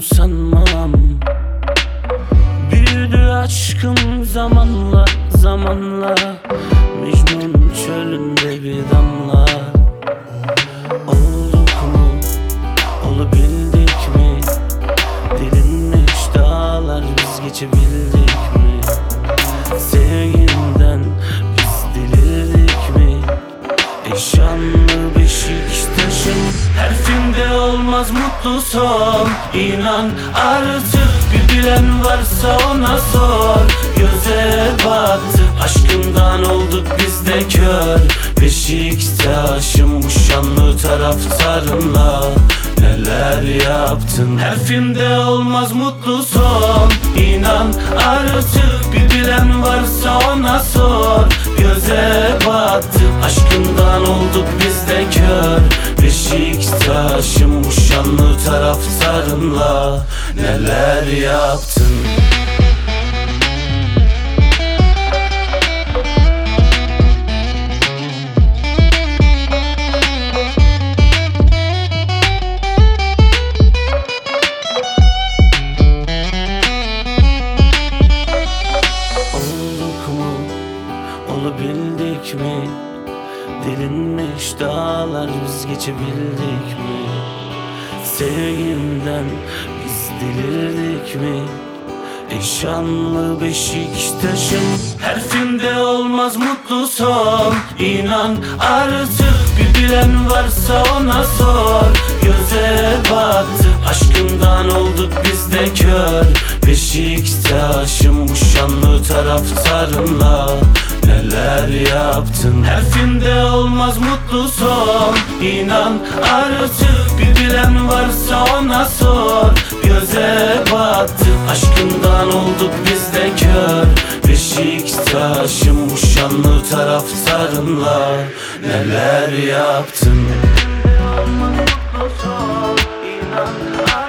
sanmam. Büyüdü aşkım zamanla, zamanla. Mecnun çölünde bir damla. Olduk mu, olabildik mi? Delinmiş dağlar biz geçebildik mi? Sevginden biz delirdik mi? Eşanlı Beşiktaş'ım. Her filmde olmaz mutlu son. İnan artık bir bilen varsa ona sor. Göze battı aşkından olduk biz de kör. Beşiktaş'ım bu şanlı taraftarınla neler yaptın? Her filmde olmaz mutlu son. İnan artık bir bilen varsa ona sor. Göze battı aşkından olduk biz de kör. Beşiktaş'ım bu şanlı taraftarınla neler yaptın? Olabildik mi? Delinmiş dağlar biz geçebildik mi? Sevgimden biz delirdik mi? Eşanlı Beşiktaş'ım. Her filmde olmaz mutlu son. İnan artık bir bilen varsa ona sor. Göze battı aşkından olduk biz de kör. Beşiktaş'ım bu şanlı taraftarınla neler yaptın? Her filmde olmaz mutlu son. İnan artık bir bilen varsa ona sor. Göze battı aşkından olduk biz de kör. Beşiktaş'ım bu şanlı taraftarınla neler yaptın? Her filmde olmaz mutlu son. İnan